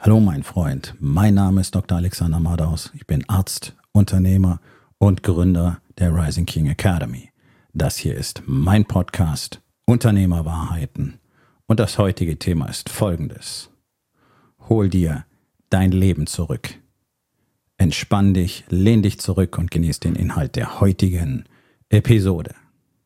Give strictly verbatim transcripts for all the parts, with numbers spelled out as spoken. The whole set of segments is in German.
Hallo mein Freund, mein Name ist Doktor Alexander Madaus. Ich bin Arzt, Unternehmer und Gründer der Rising King Academy. Das hier ist mein Podcast Unternehmerwahrheiten und das heutige Thema ist folgendes. Hol dir dein Leben zurück. Entspann dich, lehn dich zurück und genieß den Inhalt der heutigen Episode.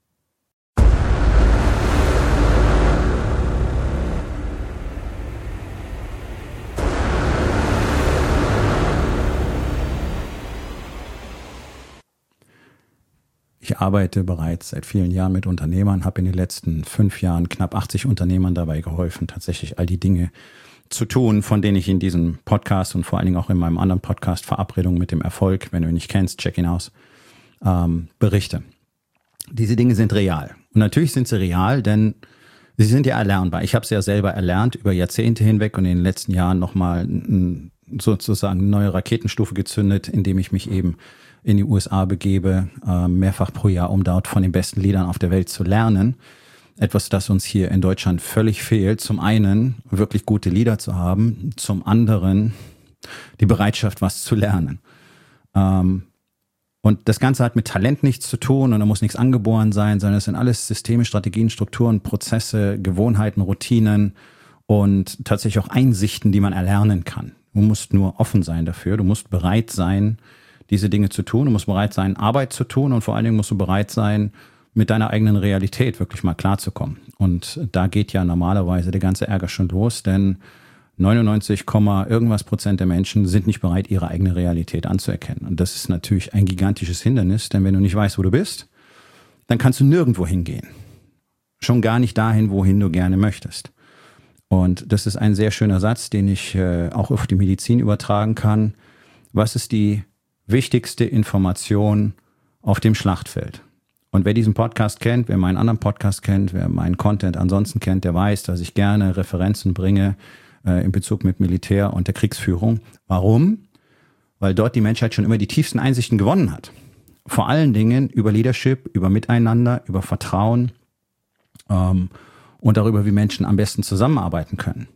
Ich arbeite bereits seit vielen Jahren mit Unternehmern, habe in den letzten fünf Jahren knapp achtzig Unternehmern dabei geholfen, tatsächlich all die Dinge zu tun, von denen ich in diesem Podcast und vor allen Dingen auch in meinem anderen Podcast Verabredung mit dem Erfolg, wenn du ihn nicht kennst, check ihn aus, ähm, berichte. Diese Dinge sind real. Und natürlich sind sie real, denn sie sind ja erlernbar. Ich habe es ja selber erlernt über Jahrzehnte hinweg und in den letzten Jahren nochmal sozusagen eine neue Raketenstufe gezündet, indem ich mich eben in die U S A begebe, äh, mehrfach pro Jahr, um dort von den besten Leadern auf der Welt zu lernen. Etwas, das uns hier in Deutschland völlig fehlt. Zum einen wirklich gute Leader zu haben, zum anderen die Bereitschaft, was zu lernen. Ähm, und das Ganze hat mit Talent nichts zu tun und da muss nichts angeboren sein, sondern es sind alles Systeme, Strategien, Strukturen, Prozesse, Gewohnheiten, Routinen und tatsächlich auch Einsichten, die man erlernen kann. Du musst nur offen sein dafür, du musst bereit sein, diese Dinge zu tun. Du musst bereit sein, Arbeit zu tun und vor allen Dingen musst du bereit sein, mit deiner eigenen Realität wirklich mal klarzukommen. Und da geht ja normalerweise der ganze Ärger schon los, denn neunundneunzig, irgendwas Prozent der Menschen sind nicht bereit, ihre eigene Realität anzuerkennen. Und das ist natürlich ein gigantisches Hindernis, denn wenn du nicht weißt, wo du bist, dann kannst du nirgendwo hingehen. Schon gar nicht dahin, wohin du gerne möchtest. Und das ist ein sehr schöner Satz, den ich äh, auch auf die Medizin übertragen kann. Was ist die wichtigste Information auf dem Schlachtfeld? Und wer diesen Podcast kennt, wer meinen anderen Podcast kennt, wer meinen Content ansonsten kennt, der weiß, dass ich gerne Referenzen bringe äh, in Bezug mit Militär und der Kriegsführung. Warum? Weil dort die Menschheit schon immer die tiefsten Einsichten gewonnen hat. Vor allen Dingen über Leadership, über Miteinander, über Vertrauen ähm, und darüber, wie Menschen am besten zusammenarbeiten können.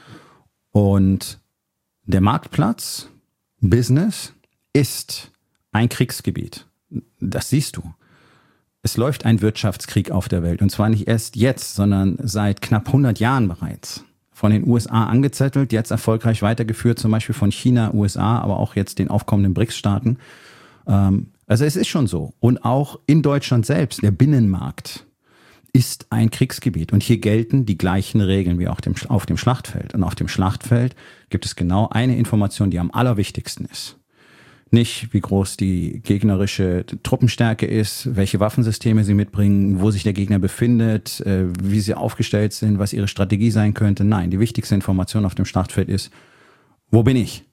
Und der Marktplatz, Business, ist ein Kriegsgebiet. Das siehst du. Es läuft ein Wirtschaftskrieg auf der Welt. Und zwar nicht erst jetzt, sondern seit knapp hundert Jahren bereits. Von den U S A angezettelt, jetzt erfolgreich weitergeführt, zum Beispiel von China, U S A, aber auch jetzt den aufkommenden B R I C S-Staaten. Also es ist schon so. Und auch in Deutschland selbst, der Binnenmarkt ist ein Kriegsgebiet. Und hier gelten die gleichen Regeln wie auch auf dem Schlachtfeld. Und auf dem Schlachtfeld gibt es genau eine Information, die am allerwichtigsten ist. Nicht, wie groß die gegnerische Truppenstärke ist, welche Waffensysteme sie mitbringen, wo sich der Gegner befindet, wie sie aufgestellt sind, was ihre Strategie sein könnte. Nein, die wichtigste Information auf dem Schlachtfeld ist, wo bin ich?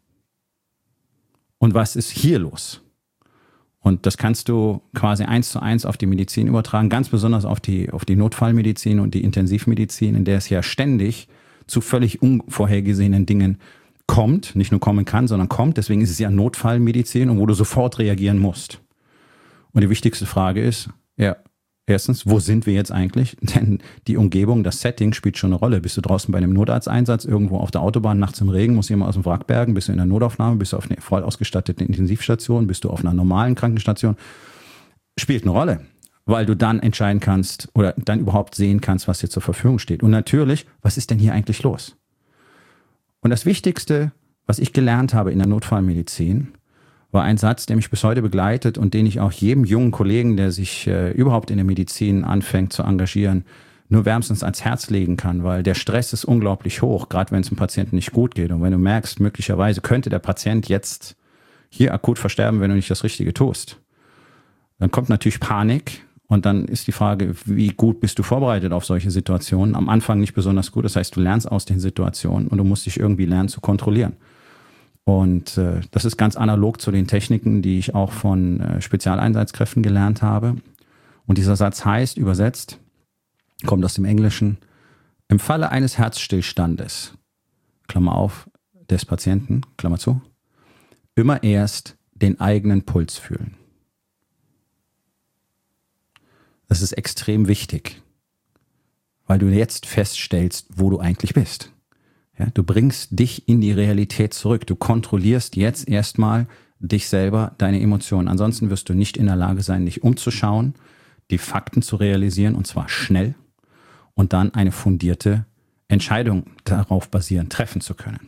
Und was ist hier los? Und das kannst du quasi eins zu eins auf die Medizin übertragen, ganz besonders auf die, auf die Notfallmedizin und die Intensivmedizin, in der es ja ständig zu völlig unvorhergesehenen Dingen kommt, nicht nur kommen kann, sondern kommt. Deswegen ist es ja Notfallmedizin und wo du sofort reagieren musst. Und die wichtigste Frage ist, ja, erstens, wo sind wir jetzt eigentlich? Denn die Umgebung, das Setting spielt schon eine Rolle. Bist du draußen bei einem Notarzteinsatz, irgendwo auf der Autobahn, nachts im Regen, muss jemand aus dem Wrack bergen? Bist du in der Notaufnahme? Bist du auf einer voll ausgestatteten Intensivstation? Bist du auf einer normalen Krankenstation? Spielt eine Rolle, weil du dann entscheiden kannst oder dann überhaupt sehen kannst, was dir zur Verfügung steht. Und natürlich, was ist denn hier eigentlich los? Und das Wichtigste, was ich gelernt habe in der Notfallmedizin, war ein Satz, der mich bis heute begleitet und den ich auch jedem jungen Kollegen, der sich äh, überhaupt in der Medizin anfängt zu engagieren, nur wärmstens ans Herz legen kann, weil der Stress ist unglaublich hoch, gerade wenn es dem Patienten nicht gut geht. Und wenn du merkst, möglicherweise könnte der Patient jetzt hier akut versterben, wenn du nicht das Richtige tust, dann kommt natürlich Panik. Und dann ist die Frage, wie gut bist du vorbereitet auf solche Situationen? Am Anfang nicht besonders gut. Das heißt, du lernst aus den Situationen und du musst dich irgendwie lernen zu kontrollieren. Und äh, das ist ganz analog zu den Techniken, die ich auch von äh, Spezialeinsatzkräften gelernt habe. Und dieser Satz heißt, übersetzt, kommt aus dem Englischen, im Falle eines Herzstillstandes, Klammer auf, des Patienten, Klammer zu, immer erst den eigenen Puls fühlen. Das ist extrem wichtig, weil du jetzt feststellst, wo du eigentlich bist. Ja, du bringst dich in die Realität zurück. Du kontrollierst jetzt erstmal dich selber, deine Emotionen. Ansonsten wirst du nicht in der Lage sein, dich umzuschauen, die Fakten zu realisieren, und zwar schnell, und dann eine fundierte Entscheidung darauf basierend treffen zu können.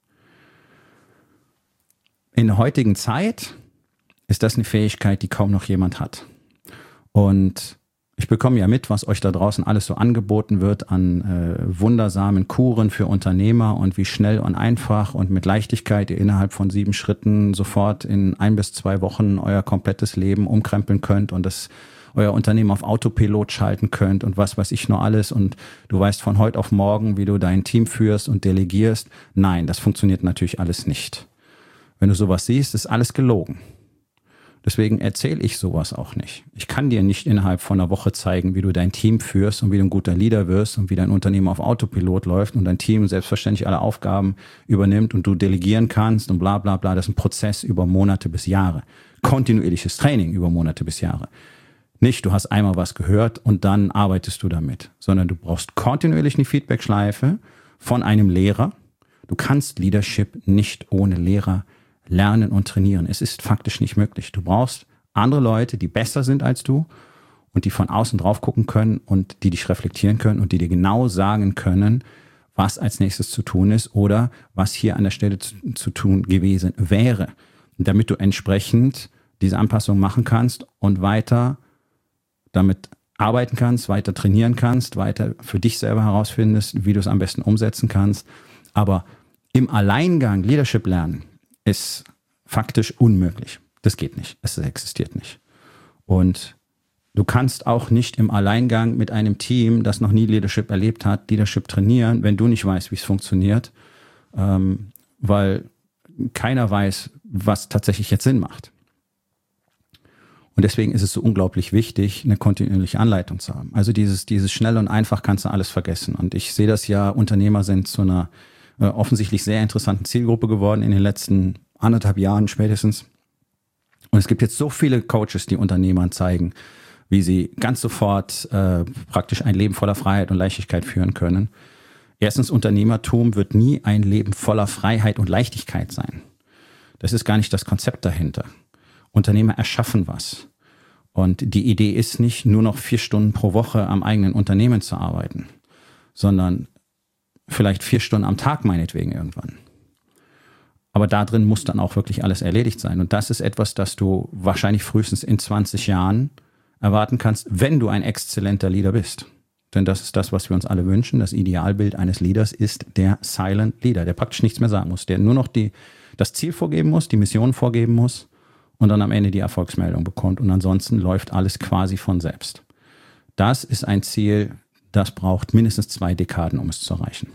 In der heutigen Zeit ist das eine Fähigkeit, die kaum noch jemand hat. Und ich bekomme ja mit, was euch da draußen alles so angeboten wird an äh, wundersamen Kuren für Unternehmer und wie schnell und einfach und mit Leichtigkeit ihr innerhalb von sieben Schritten sofort in ein bis zwei Wochen euer komplettes Leben umkrempeln könnt und das euer Unternehmen auf Autopilot schalten könnt und was weiß ich nur alles, und du weißt von heute auf morgen, wie du dein Team führst und delegierst. Nein, das funktioniert natürlich alles nicht. Wenn du sowas siehst, ist alles gelogen. Deswegen erzähle ich sowas auch nicht. Ich kann dir nicht innerhalb von einer Woche zeigen, wie du dein Team führst und wie du ein guter Leader wirst und wie dein Unternehmen auf Autopilot läuft und dein Team selbstverständlich alle Aufgaben übernimmt und du delegieren kannst und bla bla bla. Das ist ein Prozess über Monate bis Jahre. Kontinuierliches Training über Monate bis Jahre. Nicht, du hast einmal was gehört und dann arbeitest du damit, sondern du brauchst kontinuierlich eine Feedback-Schleife von einem Lehrer. Du kannst Leadership nicht ohne Lehrer lernen und trainieren. Es ist faktisch nicht möglich. Du brauchst andere Leute, die besser sind als du und die von außen drauf gucken können und die dich reflektieren können und die dir genau sagen können, was als nächstes zu tun ist oder was hier an der Stelle zu, zu tun gewesen wäre, damit du entsprechend diese Anpassung machen kannst und weiter damit arbeiten kannst, weiter trainieren kannst, weiter für dich selber herausfindest, wie du es am besten umsetzen kannst. Aber im Alleingang Leadership lernen ist faktisch unmöglich. Das geht nicht. Es existiert nicht. Und du kannst auch nicht im Alleingang mit einem Team, das noch nie Leadership erlebt hat, Leadership trainieren, wenn du nicht weißt, wie es funktioniert, ähm, weil keiner weiß, was tatsächlich jetzt Sinn macht. Und deswegen ist es so unglaublich wichtig, eine kontinuierliche Anleitung zu haben. Also dieses, dieses schnell und einfach kannst du alles vergessen. Und ich sehe das ja, Unternehmer sind zu einer äh, offensichtlich sehr interessanten Zielgruppe geworden in den letzten anderthalb Jahren spätestens. Und es gibt jetzt so viele Coaches, die Unternehmern zeigen, wie sie ganz sofort äh, praktisch ein Leben voller Freiheit und Leichtigkeit führen können. Erstens, Unternehmertum wird nie ein Leben voller Freiheit und Leichtigkeit sein. Das ist gar nicht das Konzept dahinter. Unternehmer erschaffen was. Und die Idee ist nicht, nur noch vier Stunden pro Woche am eigenen Unternehmen zu arbeiten, sondern vielleicht vier Stunden am Tag meinetwegen irgendwann. Aber da drin muss dann auch wirklich alles erledigt sein. Und das ist etwas, das du wahrscheinlich frühestens in zwanzig Jahren erwarten kannst, wenn du ein exzellenter Leader bist. Denn das ist das, was wir uns alle wünschen. Das Idealbild eines Leaders ist der Silent Leader, der praktisch nichts mehr sagen muss, der nur noch die, das Ziel vorgeben muss, die Mission vorgeben muss und dann am Ende die Erfolgsmeldung bekommt. Und ansonsten läuft alles quasi von selbst. Das ist ein Ziel, das braucht mindestens zwei Dekaden, um es zu erreichen.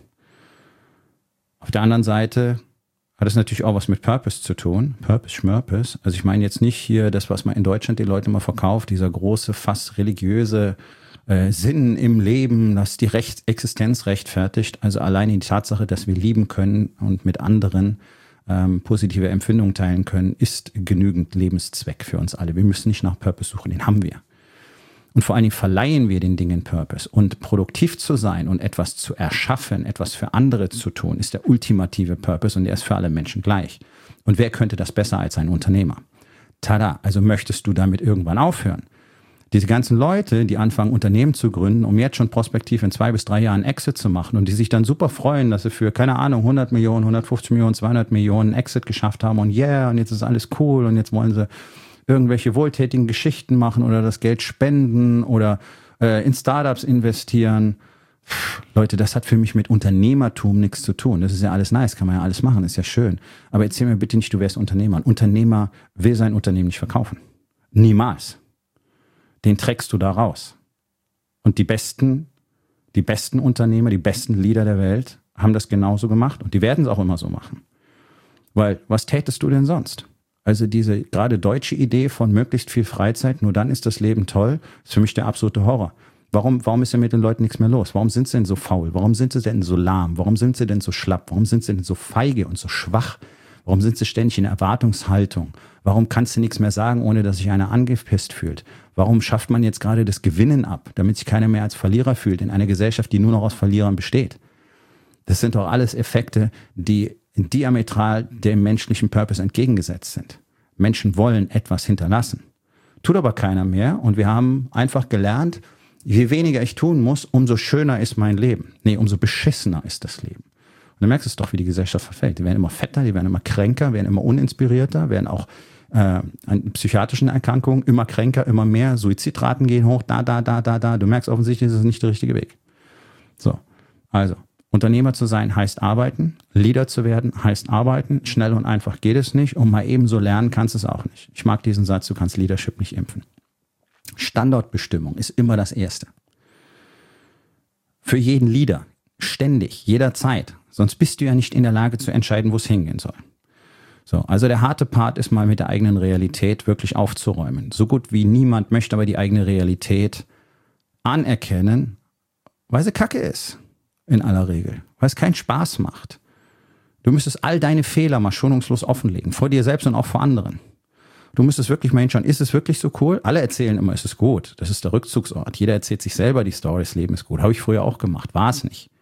Auf der anderen Seite hat es natürlich auch was mit Purpose zu tun. Purpose, Schmurpose. Also ich meine jetzt nicht hier das, was man in Deutschland den Leuten immer verkauft, dieser große, fast religiöse äh, Sinn im Leben, das die Recht, Existenz rechtfertigt. Also alleine die Tatsache, dass wir lieben können und mit anderen ähm, positive Empfindungen teilen können, ist genügend Lebenszweck für uns alle. Wir müssen nicht nach Purpose suchen, den haben wir. Und vor allen Dingen verleihen wir den Dingen Purpose. Und produktiv zu sein und etwas zu erschaffen, etwas für andere zu tun, ist der ultimative Purpose und der ist für alle Menschen gleich. Und wer könnte das besser als ein Unternehmer? Tada, also möchtest du damit irgendwann aufhören? Diese ganzen Leute, die anfangen, Unternehmen zu gründen, um jetzt schon prospektiv in zwei bis drei Jahren Exit zu machen und die sich dann super freuen, dass sie für, keine Ahnung, hundert Millionen, hundertfünfzig Millionen, zweihundert Millionen Exit geschafft haben und yeah, und jetzt ist alles cool und jetzt wollen sie irgendwelche wohltätigen Geschichten machen oder das Geld spenden oder äh, in Startups investieren. Pff, Leute, das hat für mich mit Unternehmertum nichts zu tun. Das ist ja alles nice, kann man ja alles machen, ist ja schön. Aber erzähl mir bitte nicht, du wärst Unternehmer. Ein Unternehmer will sein Unternehmen nicht verkaufen. Niemals. Den trägst du da raus. Und die besten, die besten Unternehmer, die besten Leader der Welt haben das genauso gemacht und die werden es auch immer so machen. Weil, was tätest du denn sonst? Also diese gerade deutsche Idee von möglichst viel Freizeit, nur dann ist das Leben toll, ist für mich der absolute Horror. Warum, warum ist denn mit den Leuten nichts mehr los? Warum sind sie denn so faul? Warum sind sie denn so lahm? Warum sind sie denn so schlapp? Warum sind sie denn so feige und so schwach? Warum sind sie ständig in Erwartungshaltung? Warum kannst du nichts mehr sagen, ohne dass sich einer angepisst fühlt? Warum schafft man jetzt gerade das Gewinnen ab, damit sich keiner mehr als Verlierer fühlt in einer Gesellschaft, die nur noch aus Verlierern besteht? Das sind doch alles Effekte, die diametral dem menschlichen Purpose entgegengesetzt sind. Menschen wollen etwas hinterlassen. Tut aber keiner mehr und wir haben einfach gelernt, je weniger ich tun muss, umso schöner ist mein Leben. Nee, umso beschissener ist das Leben. Und du merkst es doch, wie die Gesellschaft verfällt. Die werden immer fetter, die werden immer kränker, werden immer uninspirierter, werden auch äh, an psychiatrischen Erkrankungen immer kränker, immer mehr. Suizidraten gehen hoch, da, da, da, da, da. Du merkst offensichtlich, das ist nicht der richtige Weg. So, also Unternehmer zu sein heißt arbeiten, Leader zu werden heißt arbeiten. Schnell und einfach geht es nicht und mal eben so lernen kannst du es auch nicht. Ich mag diesen Satz, du kannst Leadership nicht impfen. Standortbestimmung ist immer das Erste. Für jeden Leader, ständig, jederzeit. Sonst bist du ja nicht in der Lage zu entscheiden, wo es hingehen soll. So, also der harte Part ist mal mit der eigenen Realität wirklich aufzuräumen. So gut wie niemand möchte aber die eigene Realität anerkennen, weil sie Kacke ist. In aller Regel, weil es keinen Spaß macht. Du müsstest all deine Fehler mal schonungslos offenlegen, vor dir selbst und auch vor anderen. Du müsstest wirklich mal hinschauen, ist es wirklich so cool? Alle erzählen immer, es ist gut. Das ist der Rückzugsort. Jeder erzählt sich selber die Story, das Leben ist gut. Habe ich früher auch gemacht, war es nicht.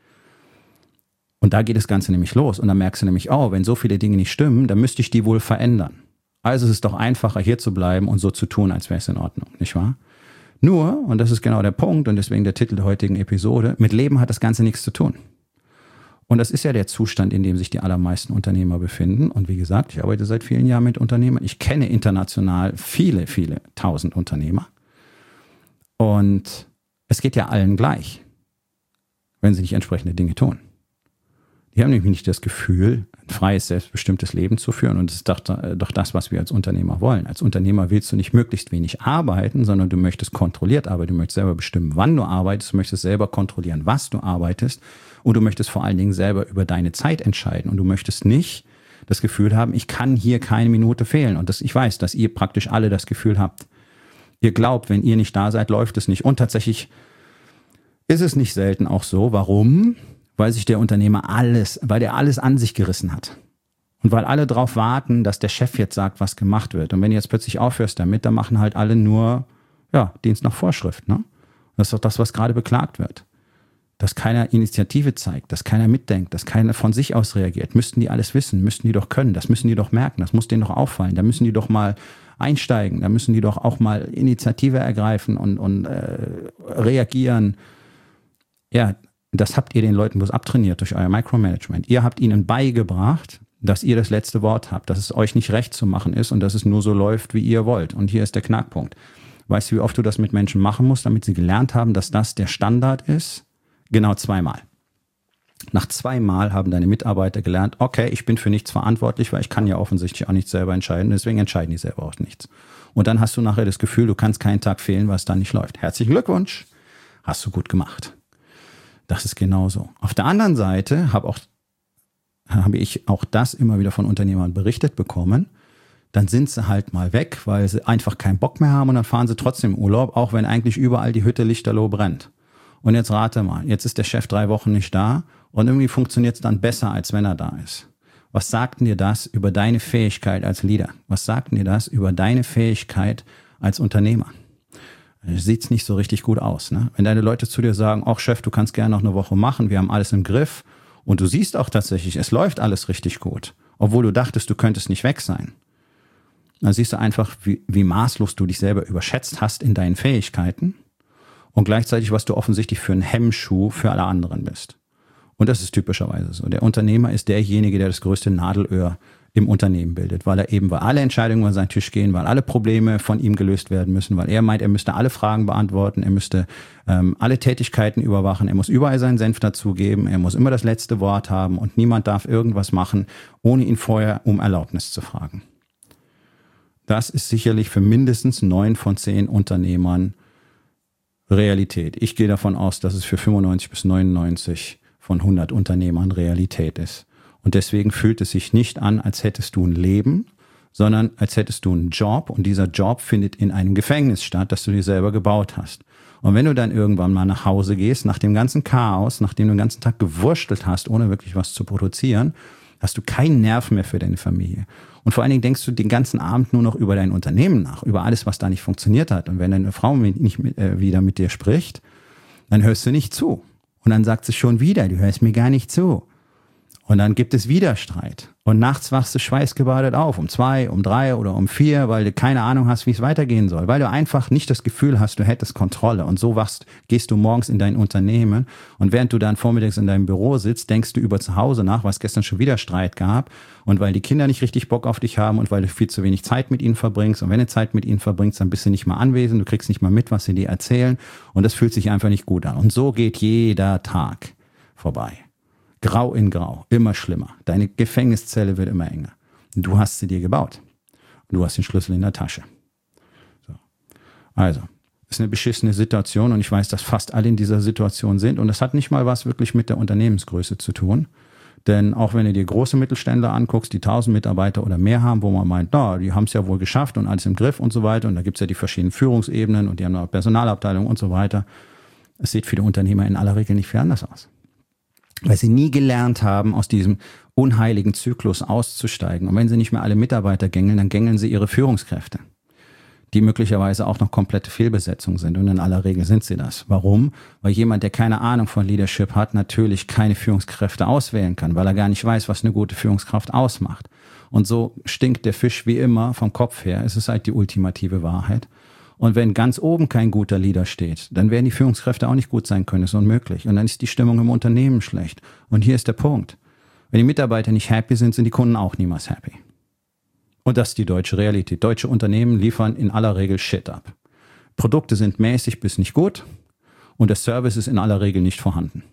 Und da geht das Ganze nämlich los. Und dann merkst du nämlich, oh, wenn so viele Dinge nicht stimmen, dann müsste ich die wohl verändern. Also es ist doch einfacher, hier zu bleiben und so zu tun, als wäre es in Ordnung, nicht wahr? Nur, und das ist genau der Punkt und deswegen der Titel der heutigen Episode, mit Leben hat das Ganze nichts zu tun. Und das ist ja der Zustand, in dem sich die allermeisten Unternehmer befinden. Und wie gesagt, ich arbeite seit vielen Jahren mit Unternehmern. Ich kenne international viele, viele tausend Unternehmer. Und es geht ja allen gleich, wenn sie nicht entsprechende Dinge tun. Die haben nämlich nicht das Gefühl, ein freies, selbstbestimmtes Leben zu führen. Und das ist doch, doch das, was wir als Unternehmer wollen. Als Unternehmer willst du nicht möglichst wenig arbeiten, sondern du möchtest kontrolliert arbeiten. Du möchtest selber bestimmen, wann du arbeitest. Du möchtest selber kontrollieren, was du arbeitest. Und du möchtest vor allen Dingen selber über deine Zeit entscheiden. Und du möchtest nicht das Gefühl haben, ich kann hier keine Minute fehlen. Und das, ich weiß, dass ihr praktisch alle das Gefühl habt. Ihr glaubt, wenn ihr nicht da seid, läuft es nicht. Und tatsächlich ist es nicht selten auch so. Warum? Weil sich der Unternehmer alles, weil der alles an sich gerissen hat. Und weil alle darauf warten, dass der Chef jetzt sagt, was gemacht wird. Und wenn du jetzt plötzlich aufhörst damit, dann machen halt alle nur ja, Dienst nach Vorschrift. Ne? Das ist doch das, was gerade beklagt wird. Dass keiner Initiative zeigt, dass keiner mitdenkt, dass keiner von sich aus reagiert. Müssten die alles wissen, müssten die doch können, das müssen die doch merken, das muss denen doch auffallen. Da müssen die doch mal einsteigen, da müssen die doch auch mal Initiative ergreifen und, und äh, reagieren. Ja, das habt ihr den Leuten bloß abtrainiert durch euer Micromanagement. Ihr habt ihnen beigebracht, dass ihr das letzte Wort habt, dass es euch nicht recht zu machen ist und dass es nur so läuft, wie ihr wollt. Und hier ist der Knackpunkt. Weißt du, wie oft du das mit Menschen machen musst, damit sie gelernt haben, dass das der Standard ist? Genau zweimal. Nach zweimal haben deine Mitarbeiter gelernt, okay, ich bin für nichts verantwortlich, weil ich kann ja offensichtlich auch nichts selber entscheiden, deswegen entscheiden die selber auch nichts. Und dann hast du nachher das Gefühl, du kannst keinen Tag fehlen, was dann nicht läuft. Herzlichen Glückwunsch, hast du gut gemacht. Das ist genauso. Auf der anderen Seite habe auch, habe ich auch das immer wieder von Unternehmern berichtet bekommen. Dann sind sie halt mal weg, weil sie einfach keinen Bock mehr haben und dann fahren sie trotzdem Urlaub, auch wenn eigentlich überall die Hütte lichterloh brennt. Und jetzt rate mal, jetzt ist der Chef drei Wochen nicht da und irgendwie funktioniert es dann besser, als wenn er da ist. Was sagt denn dir das über deine Fähigkeit als Leader? Was sagt denn dir das über deine Fähigkeit als Unternehmer? Sieht's nicht so richtig gut aus, ne? Wenn deine Leute zu dir sagen, ach Chef, du kannst gerne noch eine Woche machen, wir haben alles im Griff und du siehst auch tatsächlich, es läuft alles richtig gut, obwohl du dachtest, du könntest nicht weg sein. Dann siehst du einfach, wie, wie maßlos du dich selber überschätzt hast in deinen Fähigkeiten und gleichzeitig, was du offensichtlich für ein Hemmschuh für alle anderen bist. Und das ist typischerweise so. Der Unternehmer ist derjenige, der das größte Nadelöhr im Unternehmen bildet, weil er eben, weil alle Entscheidungen über seinen Tisch gehen, weil alle Probleme von ihm gelöst werden müssen, weil er meint, er müsste alle Fragen beantworten, er müsste ähm, alle Tätigkeiten überwachen, er muss überall seinen Senf dazugeben, er muss immer das letzte Wort haben und niemand darf irgendwas machen, ohne ihn vorher um Erlaubnis zu fragen. Das ist sicherlich für mindestens neun von zehn Unternehmern Realität. Ich gehe davon aus, dass es für fünfundneunzig bis neunundneunzig von hundert Unternehmern Realität ist. Und deswegen fühlt es sich nicht an, als hättest du ein Leben, sondern als hättest du einen Job und dieser Job findet in einem Gefängnis statt, das du dir selber gebaut hast. Und wenn du dann irgendwann mal nach Hause gehst, nach dem ganzen Chaos, nachdem du den ganzen Tag gewurstelt hast, ohne wirklich was zu produzieren, hast du keinen Nerv mehr für deine Familie. Und vor allen Dingen denkst du den ganzen Abend nur noch über dein Unternehmen nach, über alles, was da nicht funktioniert hat. Und wenn deine Frau nicht mit, äh, wieder mit dir spricht, dann hörst du nicht zu. Und dann sagt sie schon wieder, du hörst mir gar nicht zu. Und dann gibt es wieder Streit. Und nachts wachst du schweißgebadet auf, um zwei, um drei oder um vier, weil du keine Ahnung hast, wie es weitergehen soll. Weil du einfach nicht das Gefühl hast, du hättest Kontrolle. Und so wachst, gehst du morgens in dein Unternehmen. Und während du dann vormittags in deinem Büro sitzt, denkst du über zu Hause nach, was gestern schon wieder Streit gab. Und weil die Kinder nicht richtig Bock auf dich haben und weil du viel zu wenig Zeit mit ihnen verbringst. Und wenn du Zeit mit ihnen verbringst, dann bist du nicht mal anwesend. Du kriegst nicht mal mit, was sie dir erzählen. Und das fühlt sich einfach nicht gut an. Und so geht jeder Tag vorbei. Grau in Grau, immer schlimmer. Deine Gefängniszelle wird immer enger. Du hast sie dir gebaut. Und du hast den Schlüssel in der Tasche. So. Also, ist eine beschissene Situation und ich weiß, dass fast alle in dieser Situation sind. Und das hat nicht mal was wirklich mit der Unternehmensgröße zu tun. Denn auch wenn du dir große Mittelständler anguckst, die tausend Mitarbeiter oder mehr haben, wo man meint, na, die haben es ja wohl geschafft und alles im Griff und so weiter. Und da gibt es ja die verschiedenen Führungsebenen und die haben eine Personalabteilung und so weiter. Es sieht für die Unternehmer in aller Regel nicht viel anders aus. Weil sie nie gelernt haben, aus diesem unheiligen Zyklus auszusteigen. Und wenn sie nicht mehr alle Mitarbeiter gängeln, dann gängeln sie ihre Führungskräfte, die möglicherweise auch noch komplette Fehlbesetzung sind. Und in aller Regel sind sie das. Warum? Weil jemand, der keine Ahnung von Leadership hat, natürlich keine Führungskräfte auswählen kann, weil er gar nicht weiß, was eine gute Führungskraft ausmacht. Und so stinkt der Fisch wie immer vom Kopf her. Es ist halt die ultimative Wahrheit. Und wenn ganz oben kein guter Leader steht, dann werden die Führungskräfte auch nicht gut sein können. Das ist unmöglich. Und dann ist die Stimmung im Unternehmen schlecht. Und hier ist der Punkt. Wenn die Mitarbeiter nicht happy sind, sind die Kunden auch niemals happy. Und das ist die deutsche Realität. Deutsche Unternehmen liefern in aller Regel Shit ab. Produkte sind mäßig bis nicht gut und der Service ist in aller Regel nicht vorhanden.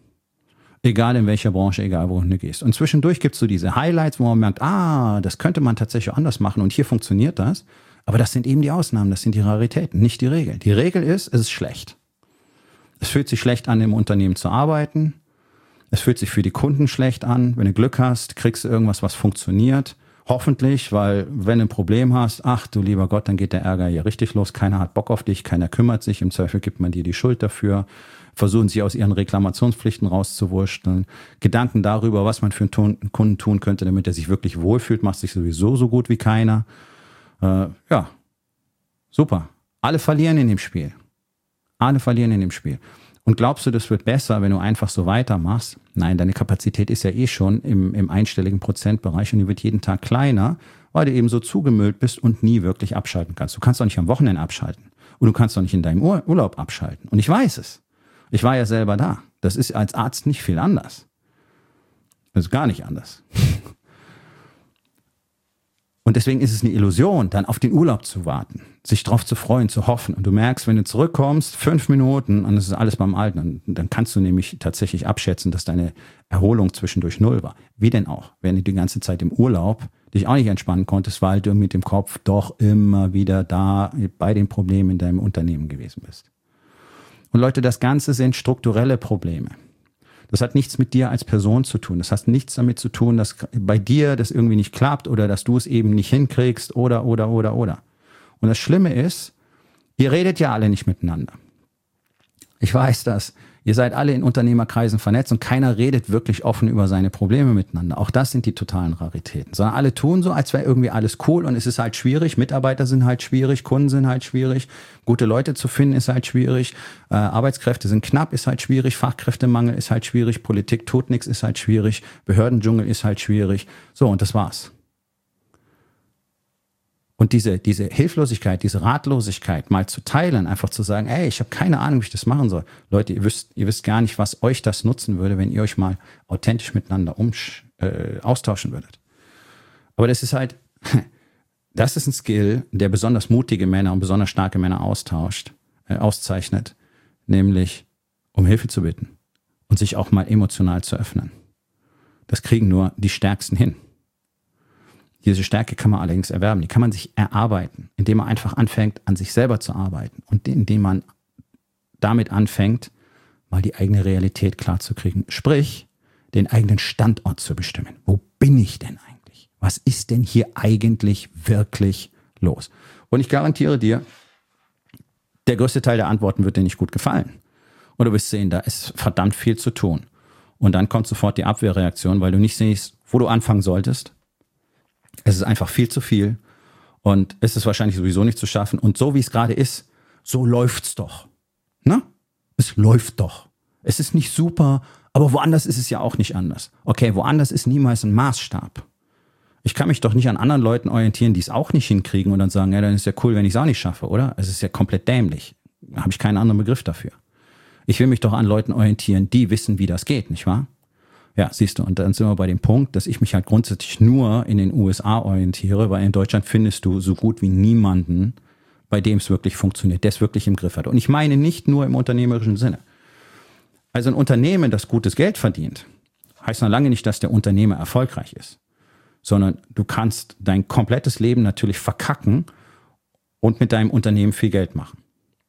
Egal in welcher Branche, egal wohin du gehst. Und zwischendurch gibt es so diese Highlights, wo man merkt, ah, das könnte man tatsächlich anders machen und hier funktioniert das. Aber das sind eben die Ausnahmen, das sind die Raritäten, nicht die Regel. Die Regel ist, es ist schlecht. Es fühlt sich schlecht an, im Unternehmen zu arbeiten. Es fühlt sich für die Kunden schlecht an. Wenn du Glück hast, kriegst du irgendwas, was funktioniert. Hoffentlich, weil wenn du ein Problem hast, ach du lieber Gott, dann geht der Ärger hier richtig los. Keiner hat Bock auf dich, keiner kümmert sich. Im Zweifel gibt man dir die Schuld dafür. Versuchen sie aus ihren Reklamationspflichten rauszuwursteln. Gedanken darüber, was man für einen Kunden tun könnte, damit er sich wirklich wohlfühlt, macht sich sowieso so gut wie keiner. Äh, ja, super. Alle verlieren in dem Spiel. Alle verlieren in dem Spiel. Und glaubst du, das wird besser, wenn du einfach so weitermachst? Nein, deine Kapazität ist ja eh schon im, im einstelligen Prozentbereich und die wird jeden Tag kleiner, weil du eben so zugemüllt bist und nie wirklich abschalten kannst. Du kannst doch nicht am Wochenende abschalten. Und du kannst doch nicht in deinem Ur- Urlaub abschalten. Und ich weiß es. Ich war ja selber da. Das ist als Arzt nicht viel anders. Das ist gar nicht anders. Und deswegen ist es eine Illusion, dann auf den Urlaub zu warten, sich drauf zu freuen, zu hoffen. Und du merkst, wenn du zurückkommst, fünf Minuten und es ist alles beim Alten, und dann kannst du nämlich tatsächlich abschätzen, dass deine Erholung zwischendurch null war. Wie denn auch, wenn du die ganze Zeit im Urlaub dich auch nicht entspannen konntest, weil du mit dem Kopf doch immer wieder da bei den Problemen in deinem Unternehmen gewesen bist. Und Leute, das Ganze sind strukturelle Probleme. Das hat nichts mit dir als Person zu tun. Das hat nichts damit zu tun, dass bei dir das irgendwie nicht klappt oder dass du es eben nicht hinkriegst oder, oder, oder, oder. Und das Schlimme ist, ihr redet ja alle nicht miteinander. Ich weiß das. Ihr seid alle in Unternehmerkreisen vernetzt und keiner redet wirklich offen über seine Probleme miteinander. Auch das sind die totalen Raritäten. Sondern alle tun so, als wäre irgendwie alles cool und es ist halt schwierig. Mitarbeiter sind halt schwierig, Kunden sind halt schwierig, gute Leute zu finden ist halt schwierig, äh, Arbeitskräfte sind knapp, ist halt schwierig, Fachkräftemangel ist halt schwierig, Politik tut nichts, ist halt schwierig, Behördendschungel ist halt schwierig. So, und das war's. Und diese, diese Hilflosigkeit, diese Ratlosigkeit mal zu teilen, einfach zu sagen, ey, ich habe keine Ahnung, wie ich das machen soll. Leute, ihr wisst, ihr wisst gar nicht, was euch das nutzen würde, wenn ihr euch mal authentisch miteinander um, äh, austauschen würdet. Aber das ist halt, das ist ein Skill, der besonders mutige Männer und besonders starke Männer austauscht, äh, auszeichnet, nämlich um Hilfe zu bitten und sich auch mal emotional zu öffnen. Das kriegen nur die Stärksten hin. Diese Stärke kann man allerdings erwerben, die kann man sich erarbeiten, indem man einfach anfängt, an sich selber zu arbeiten und indem man damit anfängt, mal die eigene Realität klarzukriegen, sprich, den eigenen Standort zu bestimmen. Wo bin ich denn eigentlich? Was ist denn hier eigentlich wirklich los? Und ich garantiere dir, der größte Teil der Antworten wird dir nicht gut gefallen. Und du wirst sehen, da ist verdammt viel zu tun. Und dann kommt sofort die Abwehrreaktion, weil du nicht siehst, wo du anfangen solltest. Es ist einfach viel zu viel und es ist wahrscheinlich sowieso nicht zu schaffen. Und so wie es gerade ist, so läuft's doch. Ne? Es läuft doch. Es ist nicht super, Aber woanders ist es ja auch nicht anders. Okay, woanders ist niemals ein Maßstab. Ich kann mich doch nicht an anderen Leuten orientieren, die es auch nicht hinkriegen und dann sagen, ja, dann ist ja cool, wenn ich es auch nicht schaffe, oder? Es ist ja komplett dämlich. Da habe ich keinen anderen Begriff dafür. Ich will mich doch an Leuten orientieren, die wissen, wie das geht, nicht wahr? Ja, siehst du, und dann sind wir bei dem Punkt, dass ich mich halt grundsätzlich nur in den U S A orientiere, weil in Deutschland findest du so gut wie niemanden, bei dem es wirklich funktioniert, der es wirklich im Griff hat. Und ich meine nicht nur im unternehmerischen Sinne. Also ein Unternehmen, das gutes Geld verdient, heißt noch lange nicht, dass der Unternehmer erfolgreich ist, sondern du kannst dein komplettes Leben natürlich verkacken und mit deinem Unternehmen viel Geld machen.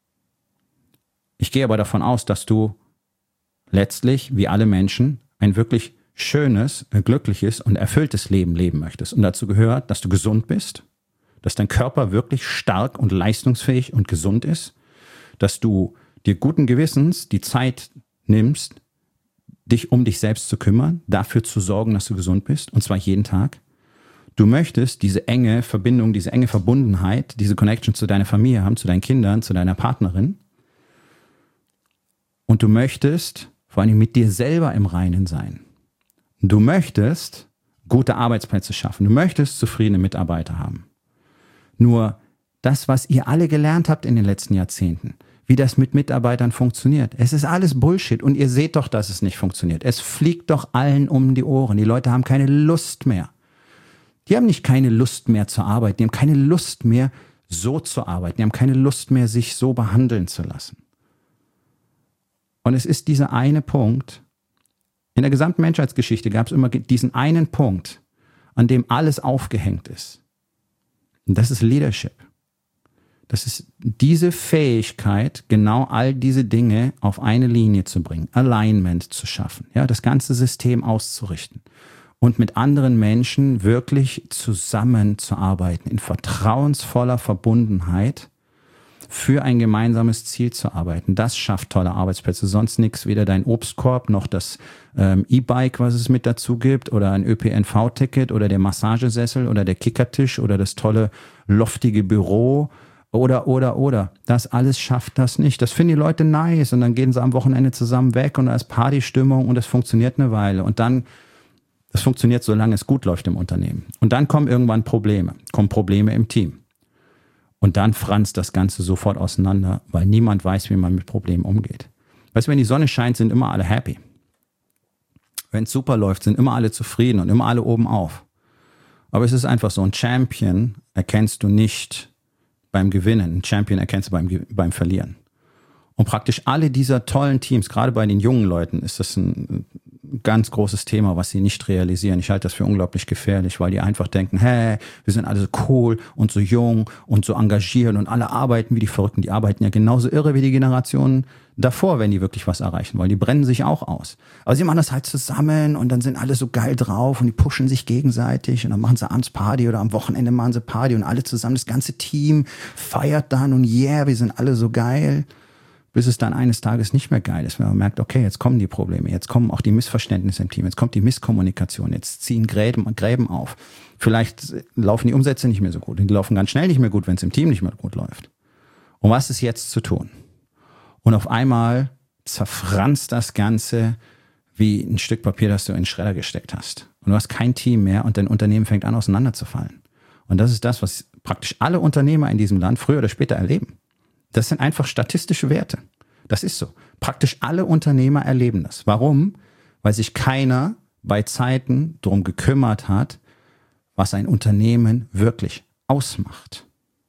Ich gehe aber davon aus, dass du letztlich, wie alle Menschen, ein wirklich schönes, glückliches und erfülltes Leben leben möchtest. Und dazu gehört, dass du gesund bist, dass dein Körper wirklich stark und leistungsfähig und gesund ist, dass du dir guten Gewissens die Zeit nimmst, dich um dich selbst zu kümmern, dafür zu sorgen, dass du gesund bist, und zwar jeden Tag. Du möchtest diese enge Verbindung, diese enge Verbundenheit, diese Connection zu deiner Familie haben, zu deinen Kindern, zu deiner Partnerin. Und du möchtest vor allem mit dir selber im Reinen sein. Du möchtest gute Arbeitsplätze schaffen. Du möchtest zufriedene Mitarbeiter haben. Nur das, was ihr alle gelernt habt in den letzten Jahrzehnten, wie das mit Mitarbeitern funktioniert. Es ist alles Bullshit und ihr seht doch, dass es nicht funktioniert. Es fliegt doch allen um die Ohren. Die Leute haben keine Lust mehr. Die haben nicht keine Lust mehr zu arbeiten. Die haben keine Lust mehr, so zu arbeiten. Die haben keine Lust mehr, sich so behandeln zu lassen. Und es ist dieser eine Punkt, in der gesamten Menschheitsgeschichte gab es immer diesen einen Punkt, an dem alles aufgehängt ist. Und das ist Leadership. Das ist diese Fähigkeit, genau all diese Dinge auf eine Linie zu bringen, Alignment zu schaffen, ja, das ganze System auszurichten und mit anderen Menschen wirklich zusammenzuarbeiten, in vertrauensvoller Verbundenheit für ein gemeinsames Ziel zu arbeiten. Das schafft tolle Arbeitsplätze, sonst nichts, weder dein Obstkorb noch das ähm, E-Bike, was es mit dazu gibt, oder ein Ö P N V-Ticket oder der Massagesessel oder der Kickertisch oder das tolle loftige Büro oder, oder, oder. Das alles schafft das nicht. Das finden die Leute nice und dann gehen sie am Wochenende zusammen weg und da ist Partystimmung und das funktioniert eine Weile und dann, das funktioniert, solange es gut läuft im Unternehmen. Und dann kommen irgendwann Probleme, kommen Probleme im Team. Und dann franzt das Ganze sofort auseinander, weil niemand weiß, wie man mit Problemen umgeht. Weißt du, wenn die Sonne scheint, sind immer alle happy. Wenn es super läuft, sind immer alle zufrieden und immer alle oben auf. Aber es ist einfach so, ein Champion erkennst du nicht beim Gewinnen. Ein Champion erkennst du beim, beim Verlieren. Und praktisch alle dieser tollen Teams, gerade bei den jungen Leuten, ist das ein ganz großes Thema, was sie nicht realisieren. Ich halte das für unglaublich gefährlich, weil die einfach denken, hey, wir sind alle so cool und so jung und so engagiert und alle arbeiten wie die Verrückten. Die arbeiten ja genauso irre wie die Generationen davor, wenn die wirklich was erreichen wollen. Die brennen sich auch aus. Aber sie machen das halt zusammen und dann sind alle so geil drauf und die pushen sich gegenseitig und dann machen sie abends Party oder am Wochenende machen sie Party und alle zusammen, das ganze Team feiert dann und yeah, wir sind alle so geil. Bis es dann eines Tages nicht mehr geil ist, wenn man merkt, okay, jetzt kommen die Probleme, jetzt kommen auch die Missverständnisse im Team, jetzt kommt die Misskommunikation, jetzt ziehen Gräben, Gräben auf. Vielleicht laufen die Umsätze nicht mehr so gut, die laufen ganz schnell nicht mehr gut, wenn es im Team nicht mehr gut läuft. Und was ist jetzt zu tun? Und auf einmal zerfranst das Ganze wie ein Stück Papier, das du in den Schredder gesteckt hast. Und du hast kein Team mehr und dein Unternehmen fängt an auseinanderzufallen. Und das ist das, was praktisch alle Unternehmer in diesem Land früher oder später erleben. Das sind einfach statistische Werte. Das ist so. Praktisch alle Unternehmer erleben das. Warum? Weil sich keiner bei Zeiten darum gekümmert hat, was ein Unternehmen wirklich ausmacht.